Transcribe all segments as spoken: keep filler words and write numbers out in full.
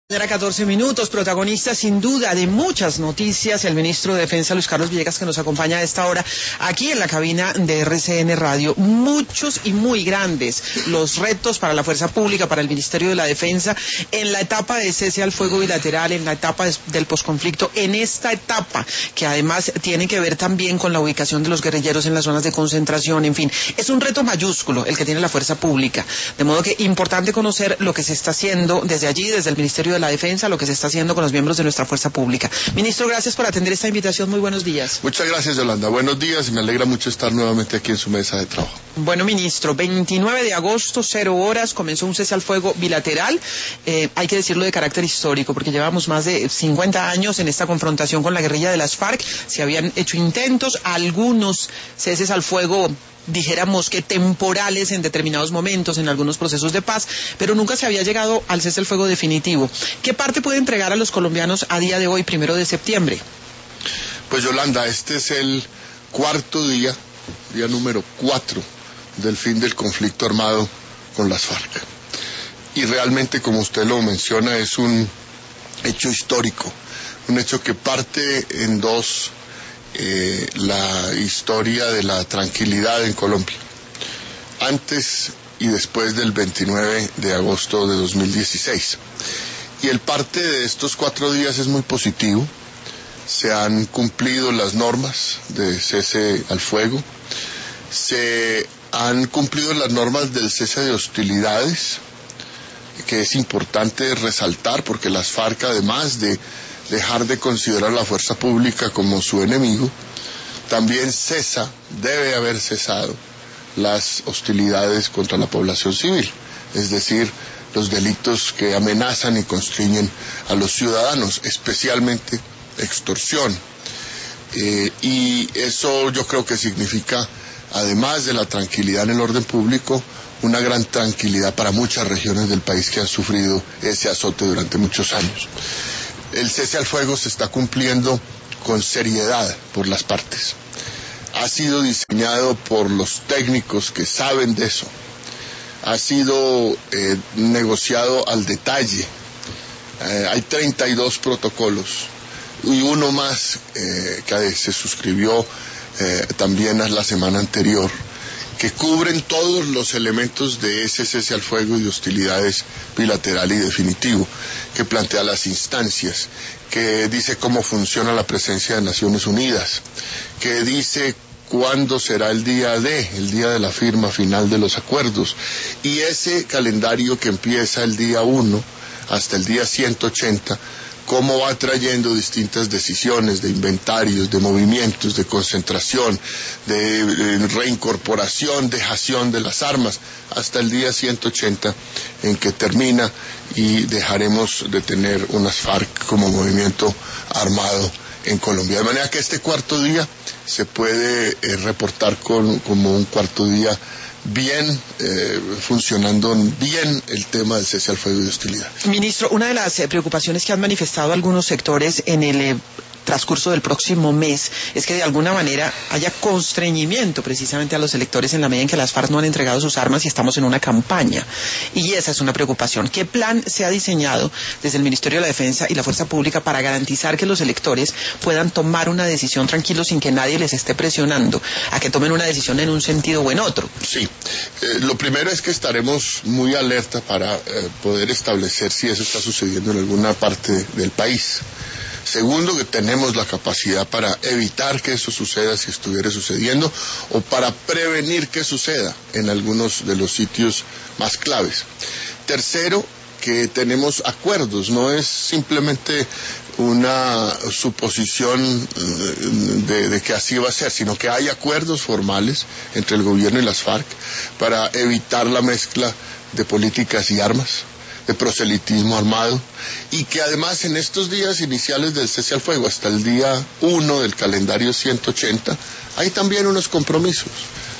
Era catorce minutos, protagonista sin duda de muchas noticias, el ministro de Defensa Luis Carlos Villegas, que nos acompaña a esta hora aquí en la cabina de R C N Radio. Muchos y muy grandes los retos para la fuerza pública, para el Ministerio de la Defensa, en la etapa de cese al fuego bilateral, en la etapa de, del posconflicto, en esta etapa que además tiene que ver también con la ubicación de los guerrilleros en las zonas de concentración, en fin, es un reto mayúsculo el que tiene la fuerza pública, de modo que importante conocer lo que se está haciendo desde allí, desde el Ministerio de la Defensa, lo que se está haciendo con los miembros de nuestra fuerza pública. Ministro, gracias por atender esta invitación. Muy buenos días. Muchas gracias, Yolanda. Buenos días y me alegra mucho estar nuevamente aquí en su mesa de trabajo. Bueno, ministro, veintinueve de agosto, cero horas, comenzó un cese al fuego bilateral. Eh, hay que decirlo de carácter histórico, porque llevamos más de cincuenta años en esta confrontación con la guerrilla de las FARC. Se habían hecho intentos, algunos ceses al fuego, dijéramos que temporales en determinados momentos, en algunos procesos de paz, pero nunca se había llegado al cese al fuego definitivo. ¿Qué parte puede entregar a los colombianos a día de hoy, primero de septiembre? Pues Yolanda, este es el cuarto día, día número cuatro del fin del conflicto armado con las FARC. Y realmente, como usted lo menciona, es un hecho histórico, un hecho que parte en dos Eh, la historia de la tranquilidad en Colombia, antes y después del veintinueve de agosto de dos mil dieciséis. Y el parte de estos cuatro días es muy positivo. Se han cumplido las normas de cese al fuego, se han cumplido las normas del cese de hostilidades, que es importante resaltar porque las FARC, además de dejar de considerar la fuerza pública como su enemigo, también cesa, debe haber cesado las hostilidades contra la población civil, es decir, los delitos que amenazan y constriñen a los ciudadanos, especialmente extorsión. Eh, y eso yo creo que significa, además de la tranquilidad en el orden público, una gran tranquilidad para muchas regiones del país que han sufrido ese azote durante muchos años. El cese al fuego se está cumpliendo con seriedad por las partes. Ha sido diseñado por los técnicos que saben de eso. Ha sido eh, negociado al detalle. Eh, hay treinta y dos protocolos y uno más eh, que se suscribió eh, también la semana anterior, que cubren todos los elementos de ese cese al fuego y de hostilidades bilateral y definitivo, que plantea las instancias, que dice cómo funciona la presencia de Naciones Unidas, que dice cuándo será el día de, el día de la firma final de los acuerdos, y ese calendario que empieza el día uno hasta el día ciento ochenta, cómo va trayendo distintas decisiones de inventarios, de movimientos, de concentración, de, de reincorporación, dejación de las armas, hasta el día ciento ochenta en que termina y dejaremos de tener unas FARC como movimiento armado en Colombia. De manera que este cuarto día se puede eh, reportar con, como un cuarto día bien, eh, funcionando bien el tema del cese al fuego y de hostilidad. Ministro, una de las eh, preocupaciones que han manifestado algunos sectores en el eh, transcurso del próximo mes es que de alguna manera haya constreñimiento precisamente a los electores en la medida en que las FARC no han entregado sus armas y estamos en una campaña. Y esa es una preocupación. ¿Qué plan se ha diseñado desde el Ministerio de la Defensa y la Fuerza Pública para garantizar que los electores puedan tomar una decisión tranquilos sin que nadie les esté presionando a que tomen una decisión en un sentido o en otro? Sí, eh, lo primero es que estaremos muy alerta para eh, poder establecer si eso está sucediendo en alguna parte del país. Segundo, que tenemos la capacidad para evitar que eso suceda si estuviera sucediendo o para prevenir que suceda en algunos de los sitios más claves. Tercero, que tenemos acuerdos, no es simplemente una suposición de, de que así va a ser, sino que hay acuerdos formales entre el gobierno y las FARC para evitar la mezcla de políticas y armas, de proselitismo armado, y que además en estos días iniciales del cese al fuego hasta el día uno del calendario ciento ochenta hay también unos compromisos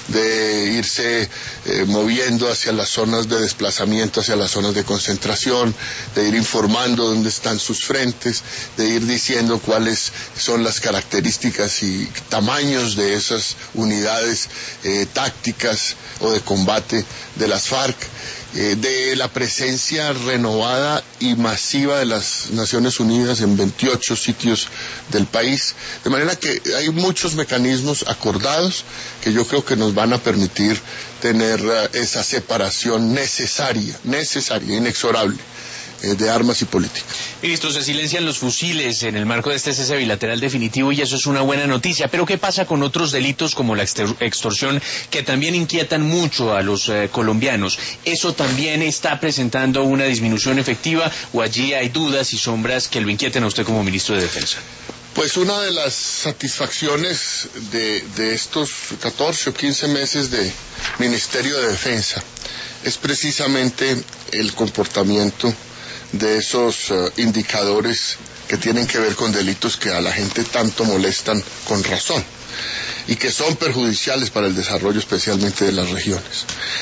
de irse eh, moviendo hacia las zonas de desplazamiento, hacia las zonas de concentración, de ir informando dónde están sus frentes, de ir diciendo cuáles son las características y tamaños de esas unidades eh, tácticas o de combate de las FARC. eh, de la presencia renovada y masiva de las Naciones Unidas en veintiocho sitios del país, de manera que hay muchos mecanismos acordados que yo creo que nos van a permitir tener uh, esa separación necesaria, necesaria, inexorable, eh, de armas y política. Ministro, se silencian los fusiles en el marco de este cese bilateral definitivo y eso es una buena noticia, pero ¿qué pasa con otros delitos como la extorsión que también inquietan mucho a los eh, colombianos? ¿Eso también está presentando una disminución efectiva o allí hay dudas y sombras que lo inquieten a usted como ministro de Defensa? Pues una de las satisfacciones de, de estos catorce o quince meses de Ministerio de Defensa es precisamente el comportamiento de esos uh, indicadores que tienen que ver con delitos que a la gente tanto molestan con razón y que son perjudiciales para el desarrollo especialmente de las regiones.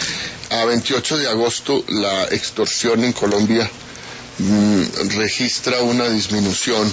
A veintiocho de agosto la extorsión en Colombia mmm, registra una disminución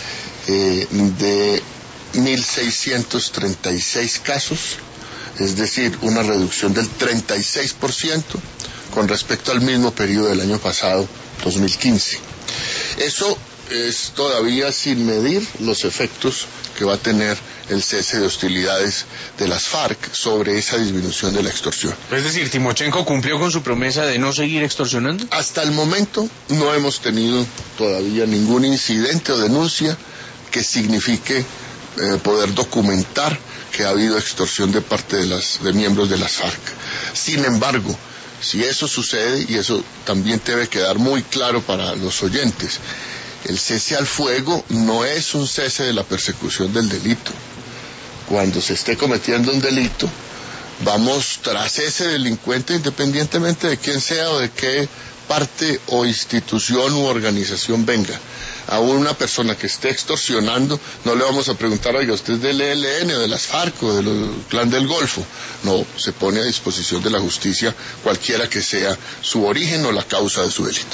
eh, de mil seiscientos treinta y seis casos, es decir, una reducción del treinta y seis por ciento con respecto al mismo periodo del año pasado, dos mil quince. Eso es todavía sin medir los efectos que va a tener el cese de hostilidades de las FARC sobre esa disminución de la extorsión. Es decir, ¿Timochenko cumplió con su promesa de no seguir extorsionando? Hasta el momento no hemos tenido todavía ningún incidente o denuncia que signifique eh, poder documentar que ha habido extorsión de parte de, las, de miembros de las FARC. Sin embargo, si eso sucede, y eso también debe quedar muy claro para los oyentes, el cese al fuego no es un cese de la persecución del delito. Cuando se esté cometiendo un delito, vamos tras ese delincuente independientemente de quién sea o de qué parte o institución u organización venga. A una persona que esté extorsionando no le vamos a preguntar, oiga, ¿usted es del E L N o de las FARC o del Clan del Golfo? No, se pone a disposición de la justicia cualquiera que sea su origen o la causa de su delito.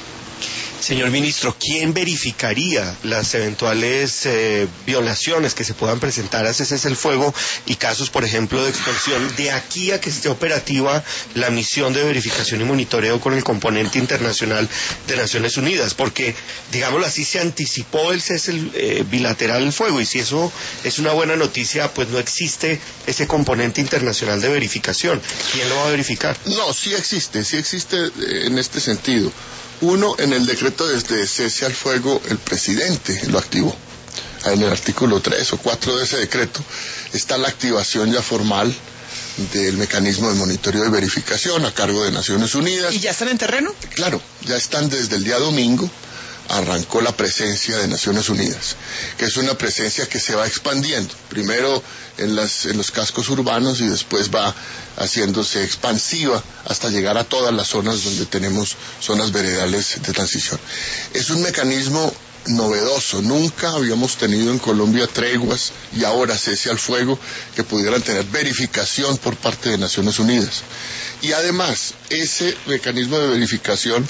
Señor ministro, ¿quién verificaría las eventuales eh, violaciones que se puedan presentar a ese cese el fuego y casos, por ejemplo, de extorsión de aquí a que esté operativa la misión de verificación y monitoreo con el componente internacional de Naciones Unidas? Porque, digámoslo así, se anticipó el cese eh, bilateral del fuego y si eso es una buena noticia, pues no existe ese componente internacional de verificación. ¿Quién lo va a verificar? No, sí existe, sí existe eh, en este sentido. Uno, en el decreto de cese al fuego, el presidente lo activó. En el artículo tres o cuatro de ese decreto está la activación ya formal del mecanismo de monitoreo y verificación a cargo de Naciones Unidas. ¿Y ya están en terreno? Claro, ya están desde el día domingo. Arrancó la presencia de Naciones Unidas, que es una presencia que se va expandiendo, primero en, las, en los cascos urbanos y después va haciéndose expansiva hasta llegar a todas las zonas donde tenemos zonas veredales de transición. Es un mecanismo novedoso, nunca habíamos tenido en Colombia treguas y ahora cese al fuego que pudieran tener verificación por parte de Naciones Unidas. Y además, ese mecanismo de verificación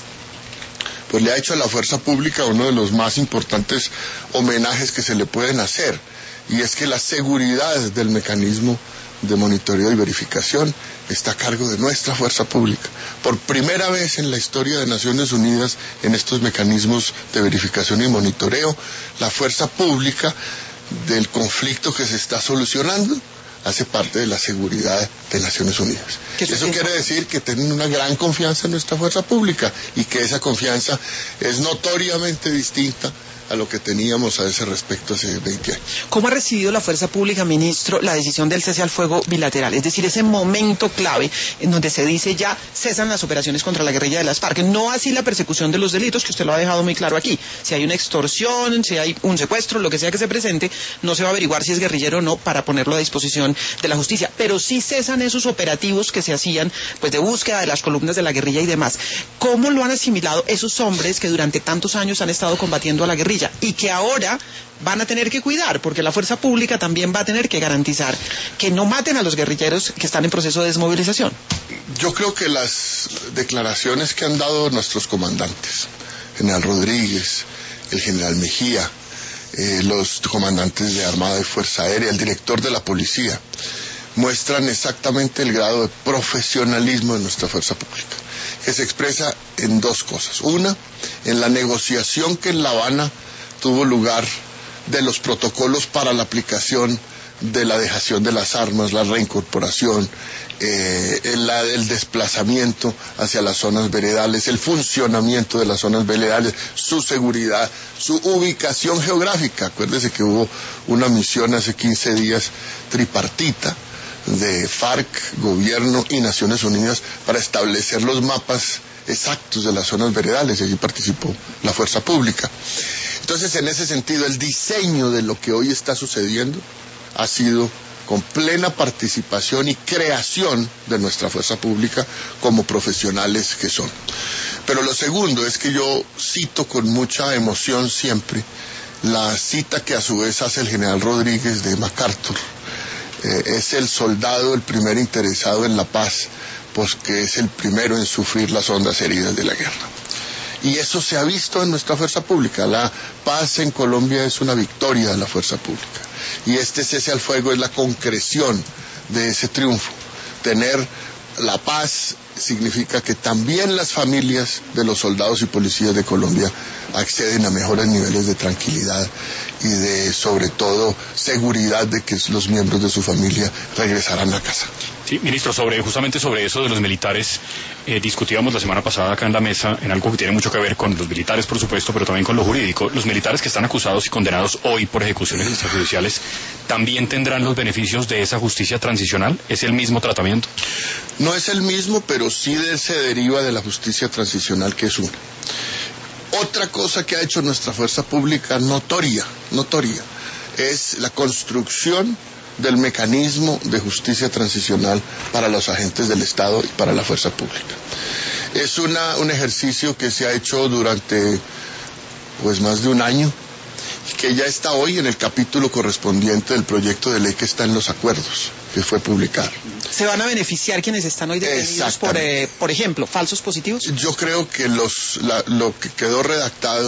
pues le ha hecho a la fuerza pública uno de los más importantes homenajes que se le pueden hacer, y es que la seguridad del mecanismo de monitoreo y verificación está a cargo de nuestra fuerza pública. Por primera vez en la historia de Naciones Unidas, en estos mecanismos de verificación y monitoreo, la fuerza pública del conflicto que se está solucionando hace parte de la seguridad de Naciones Unidas. Eso quiere decir que tienen una gran confianza en nuestra fuerza pública y que esa confianza es notoriamente distinta a lo que teníamos a ese respecto hace veinte años. ¿Cómo ha recibido la fuerza pública, ministro, la decisión del cese al fuego bilateral? Es decir, ese momento clave en donde se dice ya cesan las operaciones contra la guerrilla de las FARC, no así la persecución de los delitos, que usted lo ha dejado muy claro aquí. Si hay una extorsión, si hay un secuestro, lo que sea que se presente, no se va a averiguar si es guerrillero o no para ponerlo a disposición de la justicia, pero sí cesan esos operativos que se hacían pues de búsqueda de las columnas de la guerrilla y demás. ¿Cómo lo han asimilado esos hombres que durante tantos años han estado combatiendo a la guerrilla y que ahora van a tener que cuidar, porque la fuerza pública también va a tener que garantizar que no maten a los guerrilleros que están en proceso de desmovilización? Yo creo que las declaraciones que han dado nuestros comandantes, general Rodríguez, el general Mejía, eh, los comandantes de Armada y Fuerza Aérea, el director de la policía, muestran exactamente el grado de profesionalismo de nuestra fuerza pública. que se expresa en dos cosas. Una, en la negociación que en La Habana tuvo lugar de los protocolos para la aplicación de la dejación de las armas, la reincorporación, eh, el, la, el desplazamiento hacia las zonas veredales, el funcionamiento de las zonas veredales, su seguridad, su ubicación geográfica. Acuérdese que hubo una misión hace quince días tripartita de FARC, gobierno y Naciones Unidas para establecer los mapas exactos de las zonas veredales, y allí participó la fuerza pública. Entonces, en ese sentido, el diseño de lo que hoy está sucediendo ha sido con plena participación y creación de nuestra fuerza pública como profesionales que son. Pero lo segundo es que yo cito con mucha emoción siempre la cita que a su vez hace el general Rodríguez de MacArthur. Eh, es el soldado el primer interesado en la paz, pues que es el primero en sufrir las hondas heridas de la guerra. Y eso se ha visto en nuestra fuerza pública. La paz en Colombia es una victoria de la fuerza pública. Y este cese al fuego es la concreción de ese triunfo. Tener la paz significa que también las familias de los soldados y policías de Colombia acceden a mejores niveles de tranquilidad y de, sobre todo, seguridad de que los miembros de su familia regresarán a casa. Sí, ministro, sobre justamente sobre eso de los militares, eh, discutíamos la semana pasada acá en la mesa en algo que tiene mucho que ver con los militares, por supuesto, pero también con lo jurídico. Los militares que están acusados y condenados hoy por ejecuciones extrajudiciales, ¿también tendrán los beneficios de esa justicia transicional? ¿Es el mismo tratamiento? No es el mismo, pero sí de, se deriva de la justicia transicional, que es una. Otra cosa que ha hecho nuestra fuerza pública notoria, notoria, es la construcción del mecanismo de justicia transicional para los agentes del Estado y para la fuerza pública. Es una, un ejercicio que se ha hecho durante pues más de un año y que ya está hoy en el capítulo correspondiente del proyecto de ley que está en los acuerdos, que fue publicado. ¿Se van a beneficiar quienes están hoy detenidos por, eh, por ejemplo, falsos positivos? Yo creo que los, la, lo que quedó redactado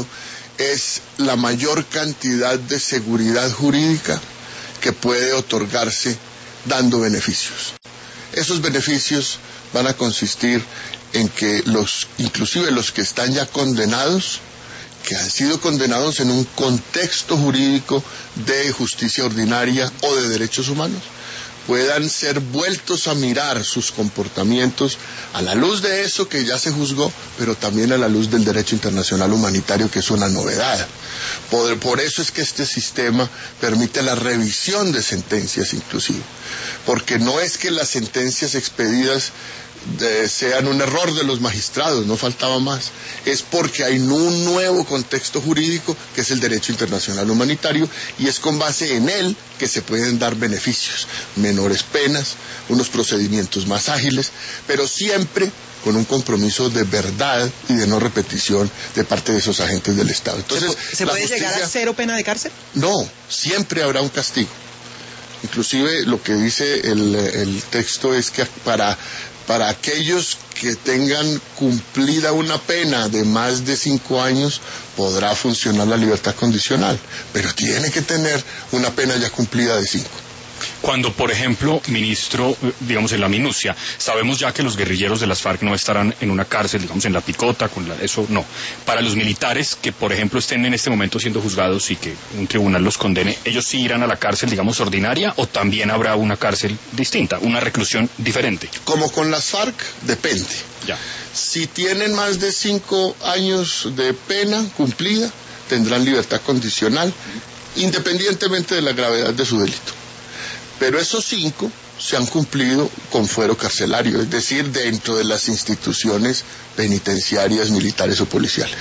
es la mayor cantidad de seguridad jurídica que puede otorgarse dando beneficios. Esos beneficios van a consistir en que los, inclusive los que están ya condenados, que han sido condenados en un contexto jurídico de justicia ordinaria o de derechos humanos, puedan ser vueltos a mirar sus comportamientos a la luz de eso que ya se juzgó, pero también a la luz del derecho internacional humanitario, que es una novedad. Por, por eso es que este sistema permite la revisión de sentencias inclusive, porque no es que las sentencias expedidas de, sean un error de los magistrados, no faltaba más, es porque hay un nuevo contexto jurídico que es el derecho internacional humanitario, y es con base en él que se pueden dar beneficios, menores penas, unos procedimientos más ágiles, pero siempre con un compromiso de verdad y de no repetición de parte de esos agentes del Estado. Entonces, ¿Se, ¿se puede justicia... llegar a cero pena de cárcel? No, siempre habrá un castigo. Inclusive lo que dice el, el texto es que para, para aquellos que tengan cumplida una pena de más de cinco años podrá funcionar la libertad condicional, pero tiene que tener una pena ya cumplida de cinco. Cuando, por ejemplo, ministro, digamos en la minucia, sabemos ya que los guerrilleros de las FARC no estarán en una cárcel, digamos en la picota, con la, eso no. Para los militares que, por ejemplo, estén en este momento siendo juzgados y que un tribunal los condene, ¿ellos sí irán a la cárcel, digamos, ordinaria, o también habrá una cárcel distinta, una reclusión diferente? Como con las FARC, depende. Ya. Si tienen más de cinco años de pena cumplida, tendrán libertad condicional, independientemente de la gravedad de su delito. Pero esos cinco se han cumplido con fuero carcelario, es decir, dentro de las instituciones penitenciarias, militares o policiales.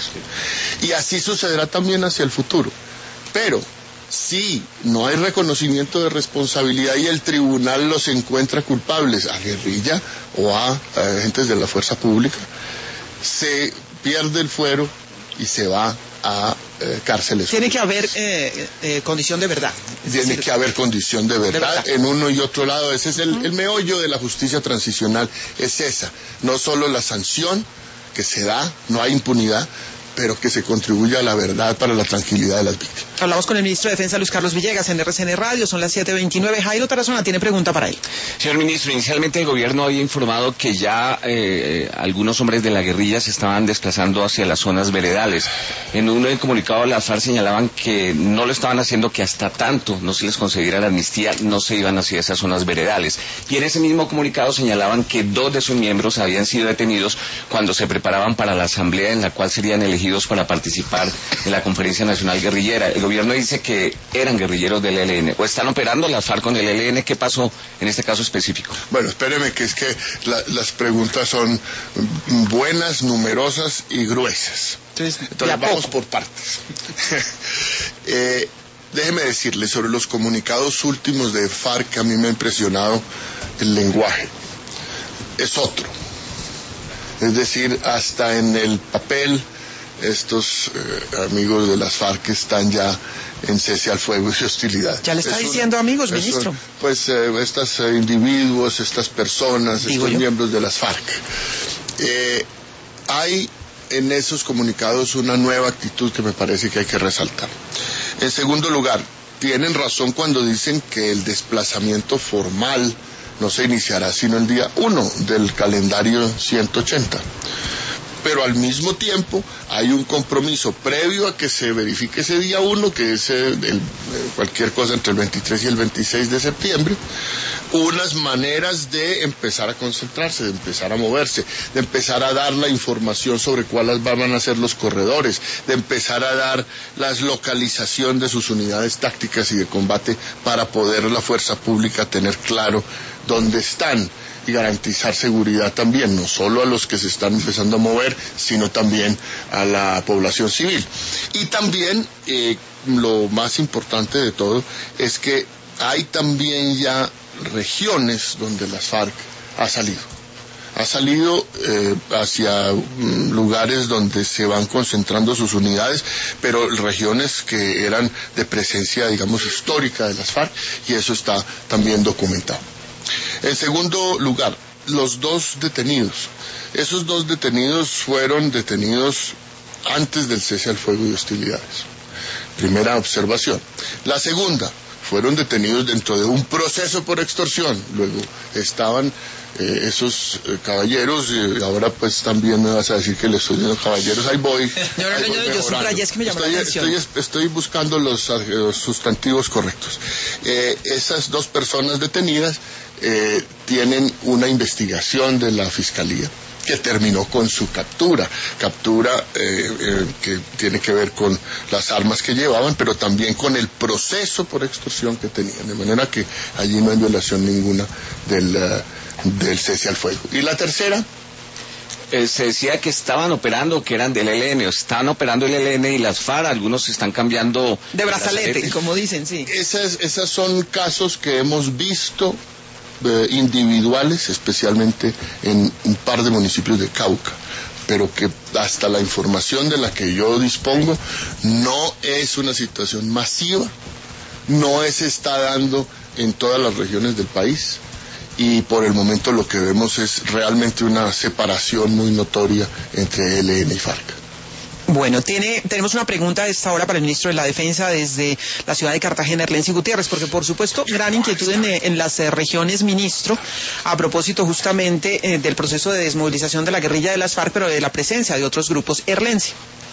Y así sucederá también hacia el futuro. Pero si no hay reconocimiento de responsabilidad y el tribunal los encuentra culpables a guerrilla o a, a agentes de la fuerza pública, se pierde el fuero y se va a eh, cárceles. Tiene que haber eh, eh, condición de verdad. Tiene decir, que haber condición de verdad, de verdad en uno y otro lado. Ese es el, uh-huh. el meollo de la justicia transicional, es esa. No solo la sanción que se da, no hay impunidad, pero que se contribuya a la verdad para la tranquilidad de las víctimas. Hablamos con el ministro de Defensa, Luis Carlos Villegas, en R C N Radio, son las siete veintinueve. Jairo Tarazona tiene pregunta para él. Señor ministro, inicialmente el gobierno había informado que ya eh, algunos hombres de la guerrilla se estaban desplazando hacia las zonas veredales. En un comunicado de la FARC señalaban que no lo estaban haciendo, que hasta tanto no se les concediera la amnistía, no se iban hacia esas zonas veredales. Y en ese mismo comunicado señalaban que dos de sus miembros habían sido detenidos cuando se preparaban para la asamblea en la cual serían elegidos para participar en la Conferencia Nacional Guerrillera. El gobierno dice que eran guerrilleros del E L N, o están operando las FARC con el E L N. ¿Qué pasó en este caso específico? Bueno, espéreme, que es que la, las preguntas son buenas, numerosas y gruesas. Entonces, Entonces vamos por partes. eh, déjeme decirle sobre los comunicados últimos de FARC, a mí me ha impresionado el lenguaje. Es otro. Es decir, hasta en el papel, estos eh, amigos de las FARC están ya en cese al fuego y hostilidad. Ya le está es diciendo un, amigos, ministro. Un, pues eh, estos eh, individuos, estas personas, Digo estos yo. miembros de las FARC. Eh, hay en esos comunicados una nueva actitud que me parece que hay que resaltar. En segundo lugar, tienen razón cuando dicen que el desplazamiento formal no se iniciará sino el día uno del calendario ciento ochenta. Pero al mismo tiempo hay un compromiso previo a que se verifique ese día uno, que es el, el, cualquier cosa entre el veintitrés y el veintiséis de septiembre, unas maneras de empezar a concentrarse, de empezar a moverse, de empezar a dar la información sobre cuáles van a ser los corredores, de empezar a dar la localización de sus unidades tácticas y de combate para poder la fuerza pública tener claro dónde están y garantizar seguridad también, no solo a los que se están empezando a mover, sino también a la población civil. Y también, eh, lo más importante de todo, es que hay también ya regiones donde las FARC ha salido. Ha salido eh, hacia um, lugares donde se van concentrando sus unidades, pero regiones que eran de presencia, digamos, histórica de las FARC, y eso está también documentado. En segundo lugar, los dos detenidos. Esos dos detenidos fueron detenidos antes del cese al fuego y hostilidades. Primera observación. La segunda, fueron detenidos dentro de un proceso por extorsión. Luego estaban eh, esos eh, caballeros, y ahora pues también me vas a decir que les estoy diciendo caballeros, ahí voy. No, no, no, yo, yo subrayé, es que me llamó estoy, la atención. Estoy, estoy buscando los, los sustantivos correctos. Eh, esas dos personas detenidas eh, tienen una investigación de la Fiscalía que terminó con su captura, captura eh, eh, que tiene que ver con las armas que llevaban, pero también con el proceso por extorsión que tenían, de manera que allí no hay violación ninguna del, uh, del cese al fuego. Y la tercera, Eh, se decía que estaban operando, que eran del E L N, o estaban operando el E L N y las FARC, algunos se están cambiando de brazalete, brazalete. Como dicen, sí. Esas, esas son casos que hemos visto eh, individuales, especialmente en un par de municipios de Cauca, pero que hasta la información de la que yo dispongo no es una situación masiva, no se está dando en todas las regiones del país. Y por el momento lo que vemos es realmente una separación muy notoria entre E L N y FARC. Bueno, tiene, tenemos una pregunta a esta hora para el ministro de la Defensa desde la ciudad de Cartagena, Erlency Gutiérrez, porque por supuesto gran inquietud en, en las eh, regiones, ministro, a propósito justamente eh, del proceso de desmovilización de la guerrilla de las FARC, pero de la presencia de otros grupos. Erlency.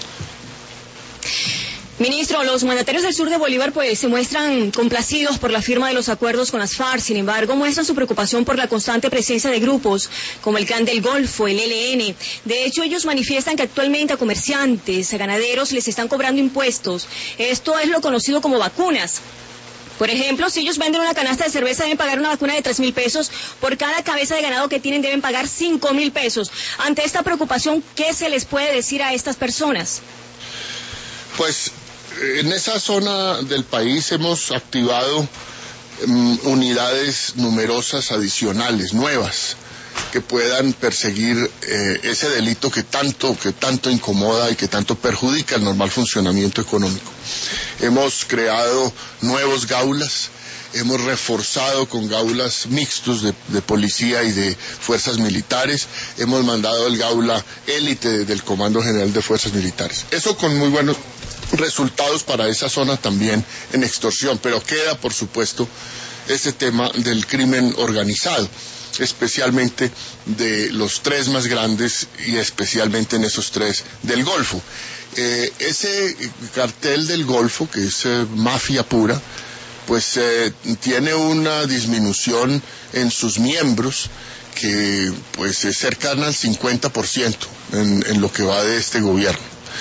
Ministro, los mandatarios del sur de Bolívar pues se muestran complacidos por la firma de los acuerdos con las FARC, sin embargo muestran su preocupación por la constante presencia de grupos como el Clan del Golfo, el E L N. De hecho, ellos manifiestan que actualmente a comerciantes, a ganaderos les están cobrando impuestos. Esto es lo conocido como vacunas. Por ejemplo, si ellos venden una canasta de cerveza deben pagar una vacuna de tres mil pesos, por cada cabeza de ganado que tienen deben pagar cinco mil pesos. Ante esta preocupación, ¿qué se les puede decir a estas personas? Pues en esa zona del país hemos activado um, unidades numerosas adicionales, nuevas, que puedan perseguir eh, ese delito que tanto, que tanto incomoda y que tanto perjudica el normal funcionamiento económico. Hemos creado nuevos gaulas hemos reforzado con gaulas mixtos de, de policía y de fuerzas militares, hemos mandado el gaula élite del Comando General de Fuerzas Militares. Eso con muy buenos resultados para esa zona también en extorsión, pero queda, por supuesto, ese tema del crimen organizado, especialmente de los tres más grandes y especialmente en esos tres del Golfo. Eh, ese cartel del Golfo, que es eh, mafia pura, pues eh, tiene una disminución en sus miembros que pues es cercana al cincuenta por ciento en, en lo que va de este gobierno.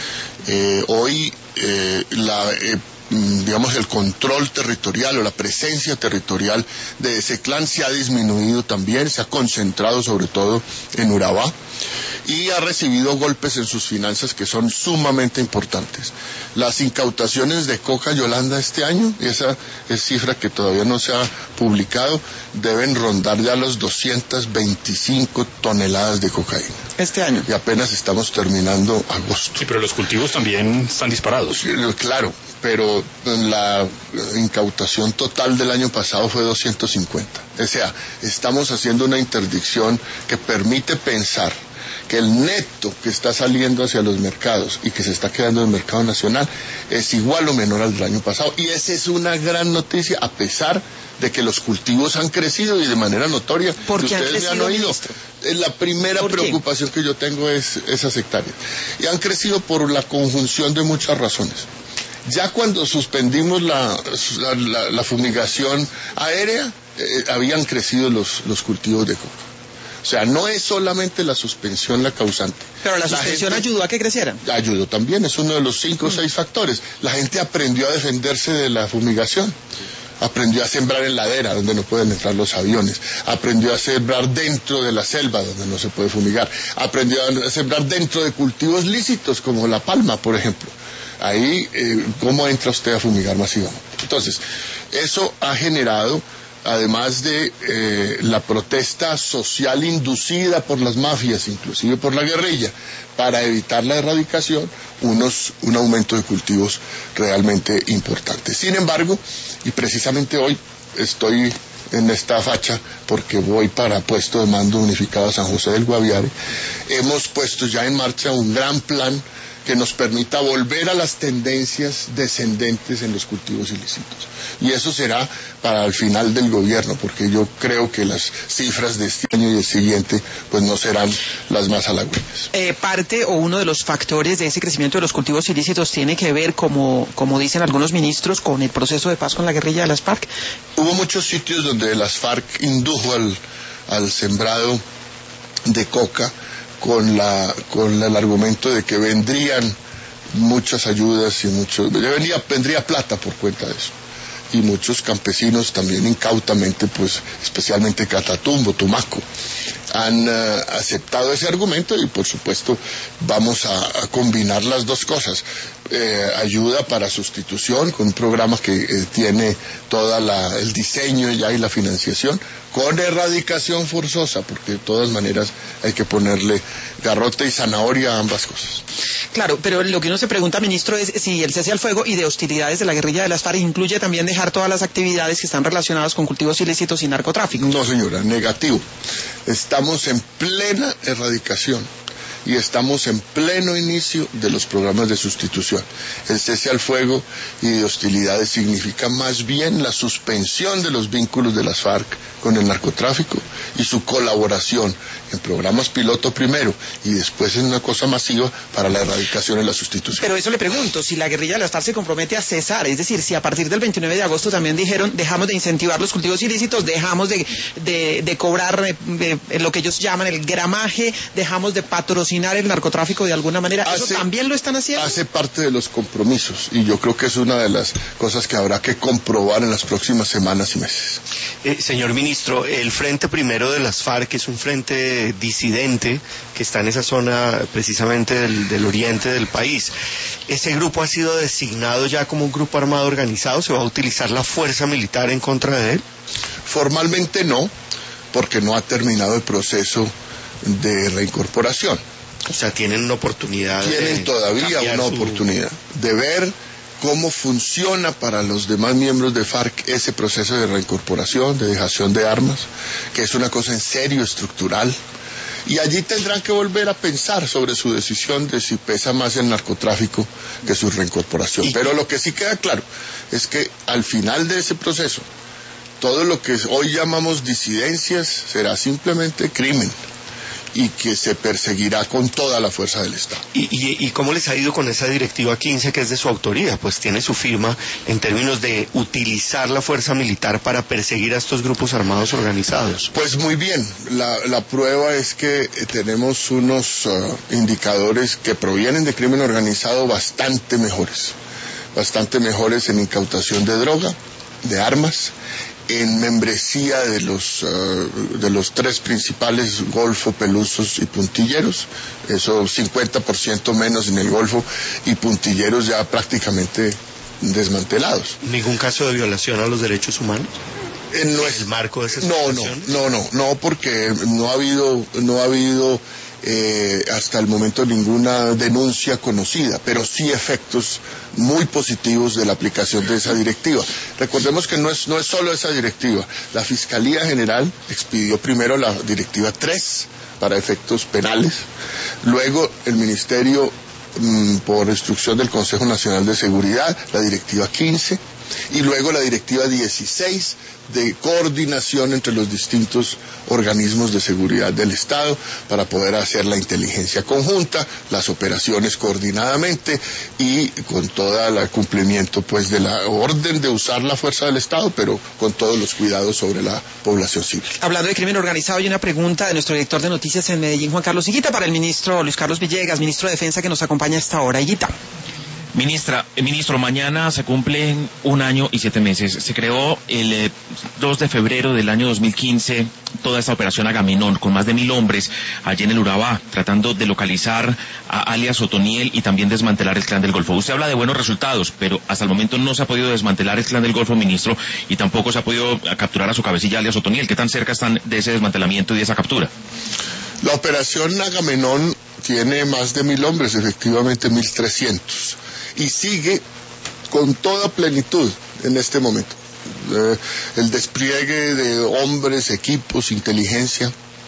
Eh, hoy eh, la eh, digamos el control territorial o la presencia territorial de ese clan se ha disminuido también, se ha concentrado sobre todo en Urabá y ha recibido golpes en sus finanzas que son sumamente importantes. Las incautaciones de coca, Yolanda, este año, esa es cifra que todavía no se ha publicado, deben rondar ya las doscientas veinticinco toneladas de cocaína. Este año. Y apenas estamos terminando agosto. Sí, pero los cultivos también están disparados. Claro, pero la incautación total del año pasado fue doscientos cincuenta. O sea, estamos haciendo una interdicción que permite pensar que el neto que está saliendo hacia los mercados y que se está quedando en el mercado nacional es igual o menor al del año pasado. Y esa es una gran noticia, a pesar de que los cultivos han crecido y de manera notoria. ¿Por qué han ustedes me han crecido, oído. ministro? La primera preocupación que yo tengo es esas hectáreas. Y han crecido por la conjunción de muchas razones. Ya cuando suspendimos la, la, la fumigación aérea, eh, habían crecido los, los cultivos de coca. O sea, no es solamente la suspensión la causante. Pero la suspensión la gente, ayudó a que crecieran. Ayudó también, es uno de los cinco o mm. seis factores. La gente aprendió a defenderse de la fumigación. Aprendió a sembrar en ladera, donde no pueden entrar los aviones. Aprendió a sembrar dentro de la selva, donde no se puede fumigar. Aprendió a sembrar dentro de cultivos lícitos, como la palma, por ejemplo. Ahí, eh, ¿cómo entra usted a fumigar masivamente? Entonces, eso ha generado, además de eh, la protesta social inducida por las mafias, inclusive por la guerrilla, para evitar la erradicación, unos, un aumento de cultivos realmente importante. Sin embargo, y precisamente hoy estoy en esta facha porque voy para puesto de mando unificado a San José del Guaviare, hemos puesto ya en marcha un gran plan que nos permita volver a las tendencias descendentes en los cultivos ilícitos. Y eso será para el final del gobierno, porque yo creo que las cifras de este año y el siguiente pues no serán las más halagüeñas. Eh, parte o uno de los factores de ese crecimiento de los cultivos ilícitos tiene que ver, como, como dicen algunos ministros, con el proceso de paz con la guerrilla de las FARC. Hubo muchos sitios donde las FARC indujo al, al sembrado de coca con la con el argumento de que vendrían muchas ayudas y mucho vendría, vendría plata por cuenta de eso. Y muchos campesinos también incautamente, pues especialmente Catatumbo, Tumaco, han uh, aceptado ese argumento y por supuesto vamos a, a combinar las dos cosas. Eh, ayuda para sustitución con un programa que eh, tiene todo el diseño ya y la financiación, con erradicación forzosa, porque de todas maneras hay que ponerle garrote y zanahoria a ambas cosas. Claro, pero lo que uno se pregunta, ministro, es si el cese al fuego y de hostilidades de la guerrilla de las FARC incluye también dejar todas las actividades que están relacionadas con cultivos ilícitos y narcotráfico. No, señora, negativo. Estamos en plena erradicación y estamos en pleno inicio de los programas de sustitución. El cese al fuego y de hostilidades significa más bien la suspensión de los vínculos de las FARC con el narcotráfico y su colaboración en programas piloto primero y después en una cosa masiva para la erradicación y la sustitución. Pero eso le pregunto, si la guerrilla de las FARC se compromete a cesar, es decir, si a partir del veintinueve de agosto también dijeron dejamos de incentivar los cultivos ilícitos, dejamos de, de, de cobrar eh, eh, lo que ellos llaman el gramaje, dejamos de patrocinar el narcotráfico de alguna manera, ¿eso hace, también lo están haciendo? Hace parte de los compromisos y yo creo que es una de las cosas que habrá que comprobar en las próximas semanas y meses. Eh, señor ministro, el Frente Primero de las FARC es un frente disidente que está en esa zona precisamente del, del oriente del país. ¿Ese grupo ha sido designado ya como un grupo armado organizado? ¿Se va a utilizar la fuerza militar en contra de él? Formalmente no, porque no ha terminado el proceso de reincorporación. O sea, tienen una oportunidad. Tienen de todavía una su... oportunidad de ver cómo funciona para los demás miembros de FARC ese proceso de reincorporación, de dejación de armas, que es una cosa en serio, estructural. Y allí tendrán que volver a pensar sobre su decisión de si pesa más el narcotráfico que su reincorporación. Pero lo que sí queda claro es que al final de ese proceso, todo lo que hoy llamamos disidencias será simplemente crimen, y que se perseguirá con toda la fuerza del Estado. ¿Y, y, y cómo les ha ido con esa directiva quince que es de su autoría? Pues tiene su firma en términos de utilizar la fuerza militar para perseguir a estos grupos armados organizados. Pues muy bien, la, la prueba es que tenemos unos uh, indicadores que provienen de crimen organizado bastante mejores, bastante mejores en incautación de droga, de armas, en membresía de los uh, de los tres principales Golfo, Pelusos y Puntilleros, eso cincuenta por ciento menos en el Golfo, y Puntilleros ya prácticamente desmantelados. ¿Ningún caso de violación a los derechos humanos? En no el marco de esas no, no, no, no, no, porque no ha habido, no ha habido eh, hasta el momento ninguna denuncia conocida, pero sí efectos muy positivos de la aplicación de esa directiva. Recordemos que no es, no es solo esa directiva. La Fiscalía General expidió primero la directiva tres para efectos penales, luego el Ministerio, mmm, por instrucción del Consejo Nacional de Seguridad, la directiva quince, y luego la directiva dieciséis de coordinación entre los distintos organismos de seguridad del Estado para poder hacer la inteligencia conjunta, las operaciones coordinadamente y con todo el cumplimiento pues de la orden de usar la fuerza del Estado, pero con todos los cuidados sobre la población civil. Hablando de crimen organizado, hay una pregunta de nuestro director de noticias en Medellín, Juan Carlos Higuita, para el ministro Luis Carlos Villegas, ministro de Defensa, que nos acompaña a esta hora. Higuita. Ministra, eh, ministro, mañana se cumplen un año y siete meses. Se creó el eh, dos de febrero del año dos mil quince toda esta operación Agamenón con más de mil hombres allí en el Urabá, tratando de localizar a alias Otoniel y también desmantelar el Clan del Golfo. Usted habla de buenos resultados, pero hasta el momento no se ha podido desmantelar el Clan del Golfo, ministro, y tampoco se ha podido capturar a su cabecilla alias Otoniel. ¿Qué tan cerca están de ese desmantelamiento y de esa captura? La operación Agamenón tiene más de mil hombres, efectivamente mil trescientos. Y sigue con toda plenitud en este momento. Eh, el despliegue de hombres, equipos, inteligencia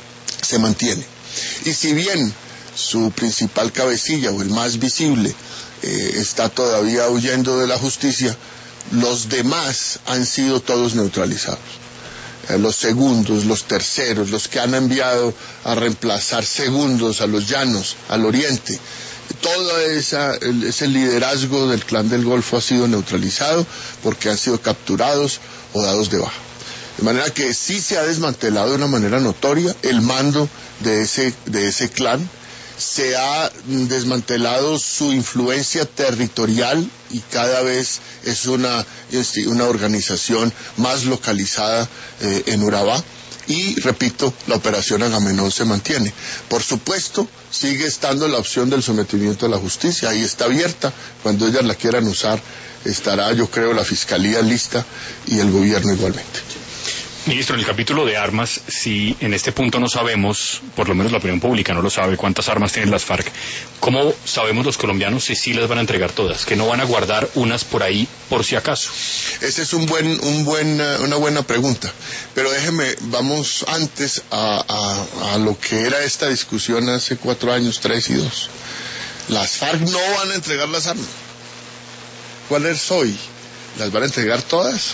se mantiene. Y si bien su principal cabecilla o el más visible eh, está todavía huyendo de la justicia, los demás han sido todos neutralizados. Eh, los segundos, los terceros, los que han enviado a reemplazar segundos a los llanos, al oriente, todo esa, el, ese liderazgo del Clan del Golfo ha sido neutralizado porque han sido capturados o dados de baja. De manera que sí se ha desmantelado de una manera notoria el mando de ese, de ese clan, se ha desmantelado su influencia territorial y cada vez es una, una organización más localizada eh, en Urabá. Y, repito, la operación Agamenón se mantiene. Por supuesto, sigue estando la opción del sometimiento a la justicia, ahí está abierta, cuando ellas la quieran usar, estará, yo creo, la Fiscalía lista y el gobierno igualmente. Ministro, en el capítulo de armas, si en este punto no sabemos, por lo menos la opinión pública no lo sabe, cuántas armas tienen las FARC, ¿cómo sabemos los colombianos si sí las van a entregar todas? Que no van a guardar unas por ahí por si acaso. Esa es un buen, un buen, una buena pregunta, pero déjeme, vamos antes a, a, a lo que era esta discusión hace cuatro años, tres y dos. Las FARC no van a entregar las armas. ¿Cuál es hoy? ¿Las van a entregar todas?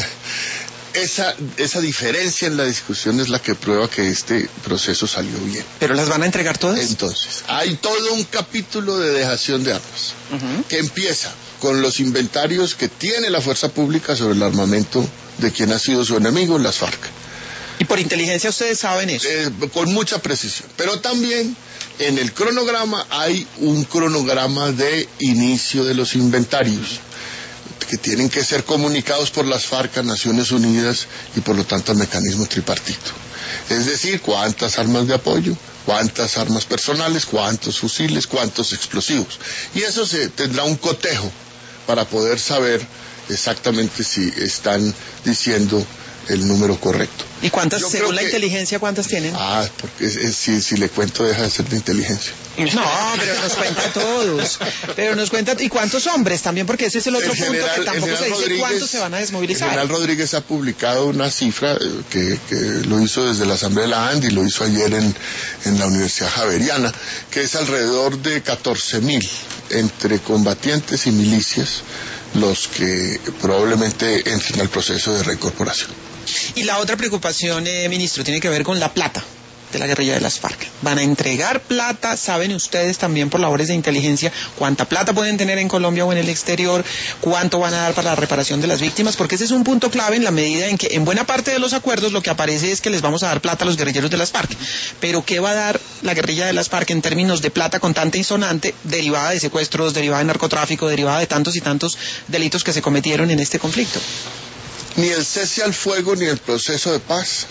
Esa, esa diferencia en la discusión es la que prueba que este proceso salió bien. ¿Pero las van a entregar todas? Entonces, hay todo un capítulo de dejación de armas, uh-huh, que empieza con los inventarios que tiene la fuerza pública sobre el armamento de quien ha sido su enemigo, las FARC. ¿Y por inteligencia ustedes saben eso? Eh, con mucha precisión. Pero también en el cronograma hay un cronograma de inicio de los inventarios, que tienen que ser comunicados por las FARC a Naciones Unidas y por lo tanto al mecanismo tripartito. Es decir, cuántas armas de apoyo, cuántas armas personales, cuántos fusiles, cuántos explosivos. Y eso se tendrá un cotejo para poder saber exactamente si están diciendo el número correcto. ¿Y cuántas, Yo según creo la que- inteligencia, cuántas tienen? Ah, porque es- es- si, si le cuento deja de ser de inteligencia. No, pero nos cuenta a todos. Pero nos cuenta, ¿y cuántos hombres también? Porque ese es el otro El punto general- que el tampoco se general dice cuántos Rodríguez- se van a El desmovilizar. general Rodríguez ha publicado una cifra eh, que, que lo hizo desde la Asamblea de la A N D y lo hizo ayer en, en la Universidad Javeriana, que es alrededor de catorce mil entre combatientes y milicias los que probablemente entren al proceso de reincorporación. Y la otra preocupación, eh, ministro, tiene que ver con la plata de la guerrilla de las FARC. Van a entregar plata, saben ustedes también por labores de inteligencia cuánta plata pueden tener en Colombia o en el exterior, cuánto van a dar para la reparación de las víctimas, porque ese es un punto clave en la medida en que en buena parte de los acuerdos lo que aparece es que les vamos a dar plata a los guerrilleros de las FARC. Pero ¿qué va a dar la guerrilla de las FARC en términos de plata contante y sonante derivada de secuestros, derivada de narcotráfico, derivada de tantos y tantos delitos que se cometieron en este conflicto? Ni el cese al fuego ni el proceso de paz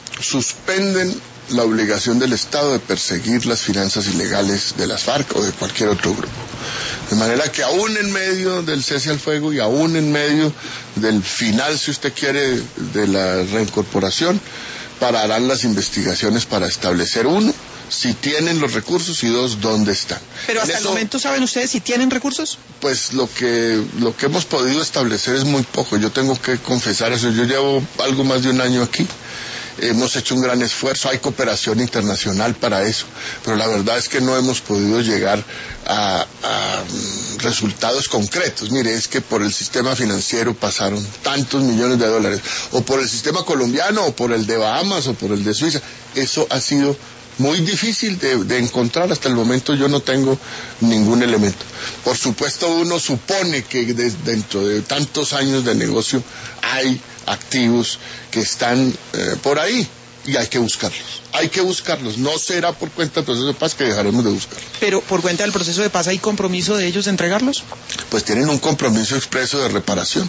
suspenden la obligación del Estado de perseguir las finanzas ilegales de las FARC o de cualquier otro grupo. De manera que aún en medio del cese al fuego y aún en medio del final, si usted quiere, de la reincorporación, pararán las investigaciones para establecer, uno, si tienen los recursos y dos, dónde están. Pero En hasta el eso, momento, ¿saben ustedes si tienen recursos? pues lo que lo que hemos podido establecer es muy poco. Yo tengo que confesar eso. Yo llevo algo más de un año aquí. Hemos hecho un gran esfuerzo, hay cooperación internacional para eso, pero la verdad es que no hemos podido llegar a, a resultados concretos. Mire, es que por el sistema financiero pasaron tantos millones de dólares, o por el sistema colombiano, o por el de Bahamas, o por el de Suiza. Eso ha sido muy difícil de, de encontrar. Hasta el momento yo no tengo ningún elemento. Por supuesto, uno supone que de, dentro de tantos años de negocio hay activos que están eh, por ahí y hay que buscarlos. Hay que buscarlos. No será por cuenta del proceso de paz que dejaremos de buscarlos. Pero por cuenta del proceso de paz, ¿hay compromiso de ellos de entregarlos? Pues tienen un compromiso expreso de reparación.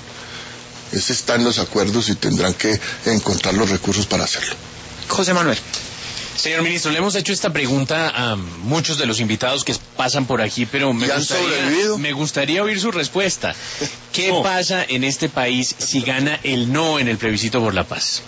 Ese está en los acuerdos y tendrán que encontrar los recursos para hacerlo. José Manuel. Señor ministro, le hemos hecho esta pregunta a muchos de los invitados que pasan por aquí, pero me ¿Y han gustaría, sobrevivido? me gustaría oír su respuesta. ¿Qué No. pasa en este país si gana el no en el plebiscito por la paz?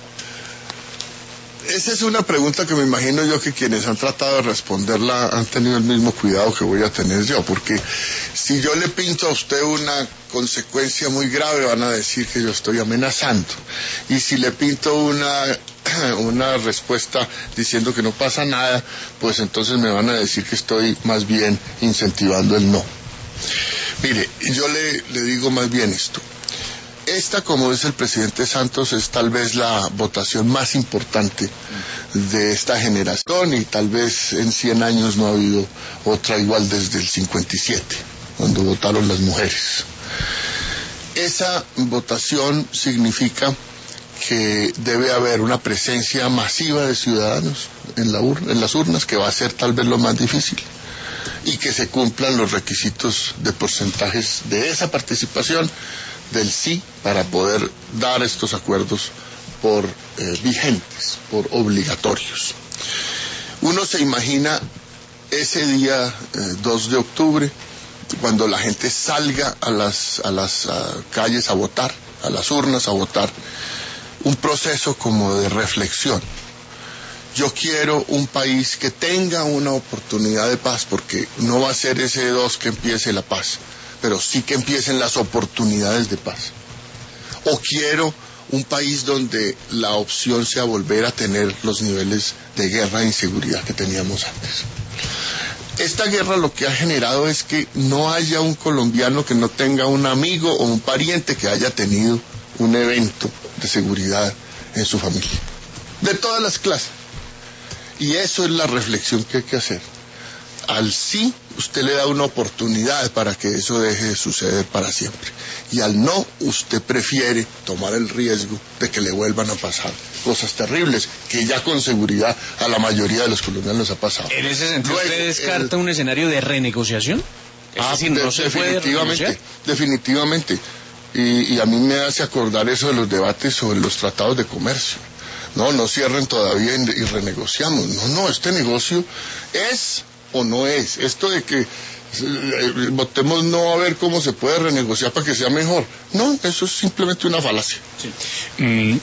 Esa es una pregunta que me imagino yo que quienes han tratado de responderla han tenido el mismo cuidado que voy a tener yo, porque si yo le pinto a usted una consecuencia muy grave van a decir que yo estoy amenazando, y si le pinto una una respuesta diciendo que no pasa nada, pues entonces me van a decir que estoy más bien incentivando el no. Mire, yo le, le digo más bien esto. Esta, como dice el presidente Santos, es tal vez la votación más importante de esta generación, y tal vez en cien años no ha habido otra igual desde el cincuenta y siete, cuando votaron las mujeres. Esa votación significa que debe haber una presencia masiva de ciudadanos en, la ur- en las urnas, que va a ser tal vez lo más difícil, y que se cumplan los requisitos de porcentajes de esa participación del sí para poder dar estos acuerdos por eh, vigentes, por obligatorios. Uno se imagina ese día eh, dos de octubre, cuando la gente salga a las, a las a calles a votar, a las urnas a votar, un proceso como de reflexión. Yo quiero un país que tenga una oportunidad de paz, porque no va a ser ese dos que empiece la paz, pero sí que empiecen las oportunidades de paz. O quiero un país donde la opción sea volver a tener los niveles de guerra e inseguridad que teníamos antes. Esta guerra lo que ha generado es que no haya un colombiano que no tenga un amigo o un pariente que haya tenido un evento de seguridad en su familia, de todas las clases. Y eso es la reflexión que hay que hacer. Al sí, usted le da una oportunidad para que eso deje de suceder para siempre. Y al no, usted prefiere tomar el riesgo de que le vuelvan a pasar cosas terribles, que ya con seguridad a la mayoría de los colombianos ha pasado. En ese sentido, Luego, ¿usted descarta el- un escenario de renegociación? Es Ah, decir, no de- se puede definitivamente, renegociar. definitivamente. Y, y a mí me hace acordar eso de los debates sobre los tratados de comercio. No, no cierren todavía y, y renegociamos. No, no, este negocio es o no es. Esto de que eh, votemos no a ver cómo se puede renegociar para que sea mejor. No, eso es simplemente una falacia. Mm,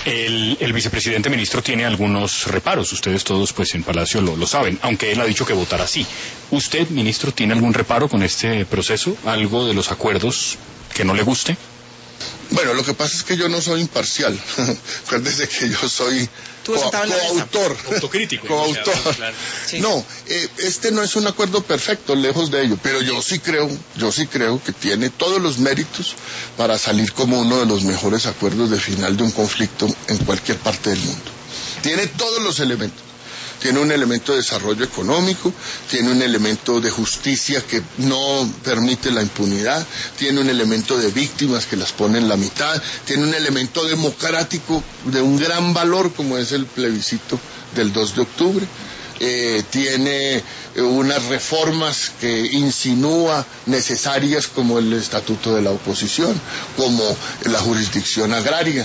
El, el vicepresidente ministro tiene algunos reparos, ustedes todos pues en Palacio lo, lo saben, aunque él ha dicho que votará sí. ¿Usted, ministro, tiene algún reparo con este proceso? ¿Algo de los acuerdos que no le guste? Bueno, lo que pasa es que yo no soy imparcial. Acuérdese que yo soy co coautor. Autocrítico. Coautor. Claro. Sí. No, eh, este no es un acuerdo perfecto, lejos de ello, pero yo sí creo, yo sí creo que tiene todos los méritos para salir como uno de los mejores acuerdos de final de un conflicto en cualquier parte del mundo. Tiene todos los elementos. Tiene un elemento de desarrollo económico, tiene un elemento de justicia que no permite la impunidad, tiene un elemento de víctimas que las pone en la mitad, tiene un elemento democrático de un gran valor como es el plebiscito del dos de octubre, eh, tiene unas reformas que insinúa necesarias como el estatuto de la oposición, como la jurisdicción agraria,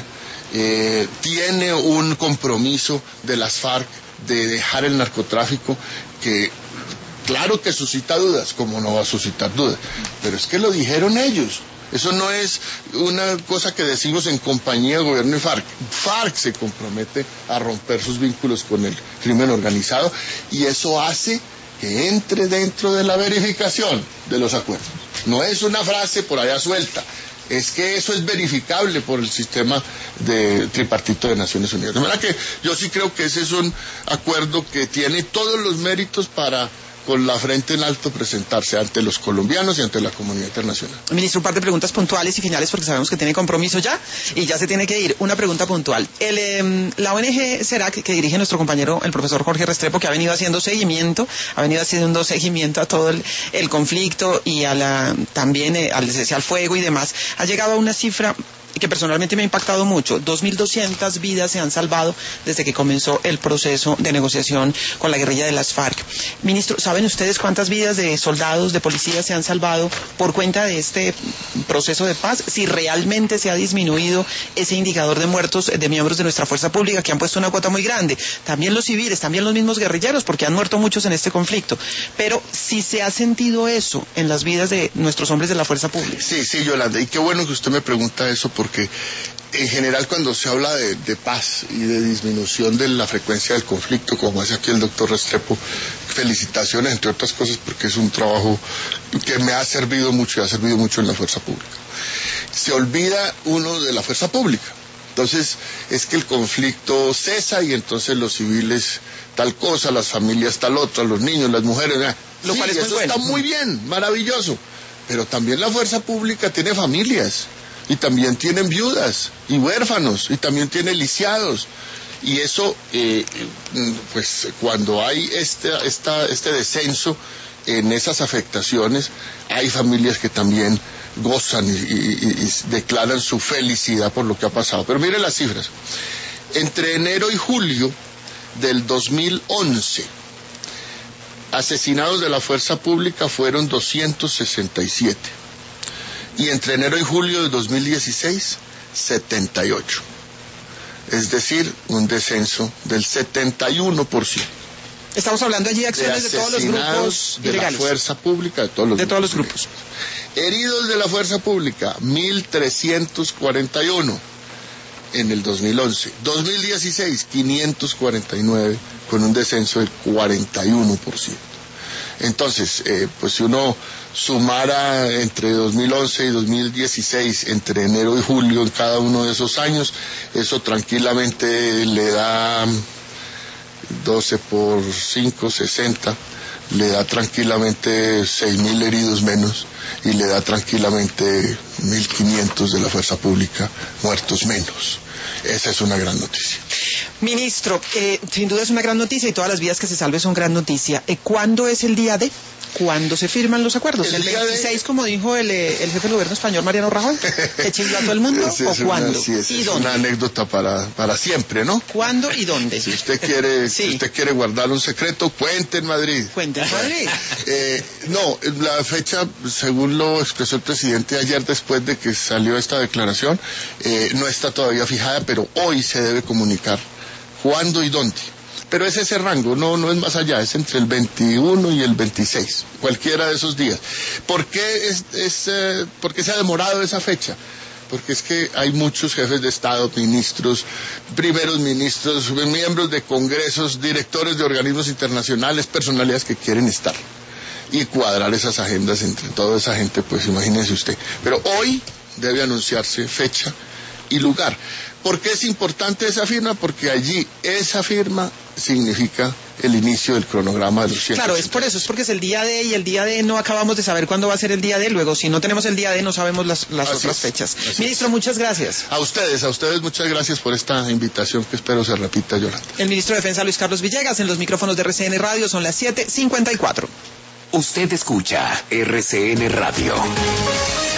eh, tiene un compromiso de las FARC de dejar el narcotráfico que claro que suscita dudas, como no va a suscitar dudas, pero es que lo dijeron ellos. Eso no es una cosa que decimos en compañía de gobierno y FARC. FARC se compromete a romper sus vínculos con el crimen organizado y eso hace que entre dentro de la verificación de los acuerdos. No es una frase por allá suelta. Es que eso es verificable por el sistema de tripartito de Naciones Unidas. De manera que yo sí creo que ese es un acuerdo que tiene todos los méritos para, con la frente en alto, presentarse ante los colombianos y ante la comunidad internacional. Ministro, un par de preguntas puntuales y finales porque sabemos que tiene compromiso ya y ya se tiene que ir. Una pregunta puntual. El, eh, la O N G SERAC, que dirige nuestro compañero, el profesor Jorge Restrepo, que ha venido haciendo seguimiento, ha venido haciendo seguimiento a todo el, el conflicto y a la, también eh, al cese al fuego y demás, ha llegado a una cifra que personalmente me ha impactado mucho. dos mil doscientas vidas se han salvado desde que comenzó el proceso de negociación con la guerrilla de las FARC. Ministro, ¿saben ustedes cuántas vidas de soldados, de policías se han salvado por cuenta de este proceso de paz? Si realmente se ha disminuido ese indicador de muertos de miembros de nuestra fuerza pública, que han puesto una cuota muy grande. También los civiles, también los mismos guerrilleros, porque han muerto muchos en este conflicto. Pero si se ha sentido eso en las vidas de nuestros hombres de la fuerza pública. Sí, sí, Yolanda, y qué bueno que usted me pregunta eso, porque porque en general cuando se habla de, de paz y de disminución de la frecuencia del conflicto, como hace aquí el doctor Restrepo, felicitaciones entre otras cosas porque es un trabajo que me ha servido mucho y ha servido mucho en la fuerza pública. Se olvida uno de la fuerza pública. Entonces es que el conflicto cesa y entonces los civiles tal cosa, las familias tal otra, los niños, las mujeres, lo sí, cual es eso bueno. Está muy bien, maravilloso, pero también la fuerza pública tiene familias. Y también tienen viudas y huérfanos, y también tiene lisiados. Y eso, eh, pues cuando hay este, esta, este descenso en esas afectaciones, hay familias que también gozan y, y, y declaran su felicidad por lo que ha pasado. Pero mire las cifras. Entre enero y julio del dos mil once, asesinados de la fuerza pública fueron doscientos sesenta y siete. Y entre enero y julio de dos mil dieciséis, setenta y ocho. Es decir, un descenso del setenta y uno por ciento. Estamos hablando allí de acciones de, de todos los grupos de ilegales. La fuerza pública, de todos los, de grupos, todos los grupos. Heridos de la fuerza pública, mil trescientos cuarenta y uno en el dos mil once. dos mil dieciséis, quinientos cuarenta y nueve, con un descenso del cuarenta y uno por ciento. Entonces, eh, pues si uno sumara entre dos mil once y dos mil dieciséis, entre enero y julio en cada uno de esos años, eso tranquilamente le da doce por cinco, sesenta, le da tranquilamente seis mil heridos menos y le da tranquilamente mil quinientos de la fuerza pública muertos menos. Esa es una gran noticia. Ministro, eh, sin duda es una gran noticia y todas las vidas que se salven son gran noticia. Eh, ¿Cuándo es el día de? ¿Cuándo se firman los acuerdos? ¿El, ¿El veintiséis, de... como dijo el, el jefe del gobierno español, Mariano Rajoy? ¿Que chifla a todo el mundo? Sí, ¿O es cuándo? Una, sí, es, ¿Y es dónde? Una anécdota para, para siempre, ¿no? ¿Cuándo y dónde? Si usted quiere, sí. si usted quiere guardar un secreto, cuente en Madrid. Cuente en Madrid. eh, no, la fecha, según lo expresó el presidente ayer después de que salió esta declaración, eh, no está todavía fijada, pero hoy se debe comunicar cuándo y dónde. Pero es ese rango, no, no es más allá, es entre el veintiuno y el veintiséis, cualquiera de esos días. ¿Por qué, es, es, eh, ¿por qué se ha demorado esa fecha? porque es que hay muchos jefes de Estado, ministros, primeros ministros, miembros de congresos, directores de organismos internacionales, personalidades que quieren estar y cuadrar esas agendas entre toda esa gente, pues imagínese usted. Pero hoy debe anunciarse fecha y lugar. ¿Por qué es importante esa firma? Porque allí esa firma significa el inicio del cronograma de los ciento Claro, es por eso, es porque es el día D y el día D no acabamos de saber cuándo va a ser el día D, luego si no tenemos el día D no sabemos las, las Así otras es, fechas. así Ministro, es. muchas gracias. A ustedes, a ustedes muchas gracias por esta invitación que espero se repita, Yolanda. El ministro de Defensa Luis Carlos Villegas en los micrófonos de R C N Radio, son las siete cincuenta y cuatro. Usted escucha R C N Radio.